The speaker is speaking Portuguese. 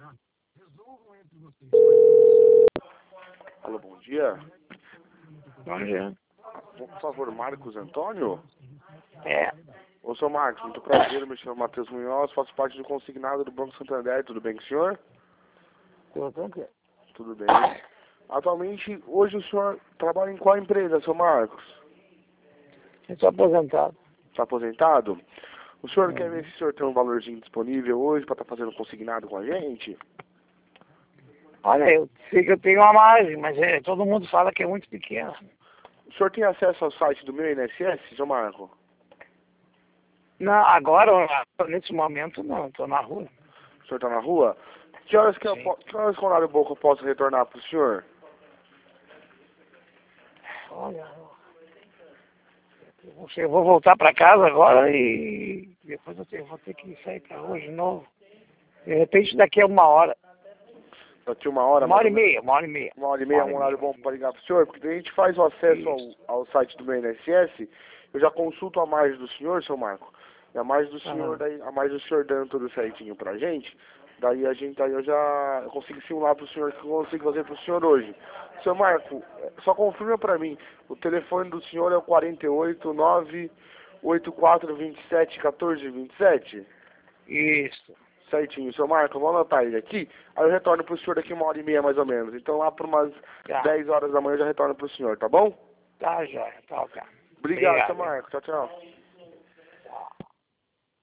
Alô, bom dia. Bom dia. Por favor, Marcos Antônio? É, Ô, seu Marcos, muito prazer, me chamo Matheus Munhoz, faço parte do consignado do Banco Santander, tudo bem com o senhor? tudo tranquilo. Tudo bem. Atualmente, hoje o senhor trabalha em qual empresa, seu Marcos? Eu estou aposentado. Está aposentado? O senhor quer ver se o senhor tem um valorzinho disponível hoje para estar fazendo consignado com a gente? Olha, eu sei que eu tenho uma margem, mas todo mundo fala que é muito pequena. O senhor tem acesso ao site do meu INSS, seu Marco? Não, agora, nesse momento, não. Estou na rua. O senhor está na rua? Que horas que horário bom que eu posso retornar para o senhor? Olha, eu vou voltar para casa agora e depois vou ter que sair para rua de novo. De repente, daqui a uma hora. Daqui uma hora? Uma hora e meia. Uma hora e meia é um horário bom para ligar para o senhor? Porque a gente faz o acesso ao site do meu INSS, eu já consulto a margem do senhor, seu Marco. E a margem do senhor, daí, a margem do senhor dando tudo certinho pra gente, daí eu consigo simular pro senhor que eu consigo fazer pro senhor hoje. Seu Marco, só confirma pra mim, o telefone do senhor é o 48984271427? Isso. Certinho, seu Marco, eu vou anotar ele aqui, aí eu retorno pro senhor daqui uma hora e meia mais ou menos. Então lá por umas Tá. 10 horas da manhã eu já retorno pro senhor, tá bom? Tá, joia. Tá, ok. Obrigado, seu Obrigado. Marco. Tchau, tchau.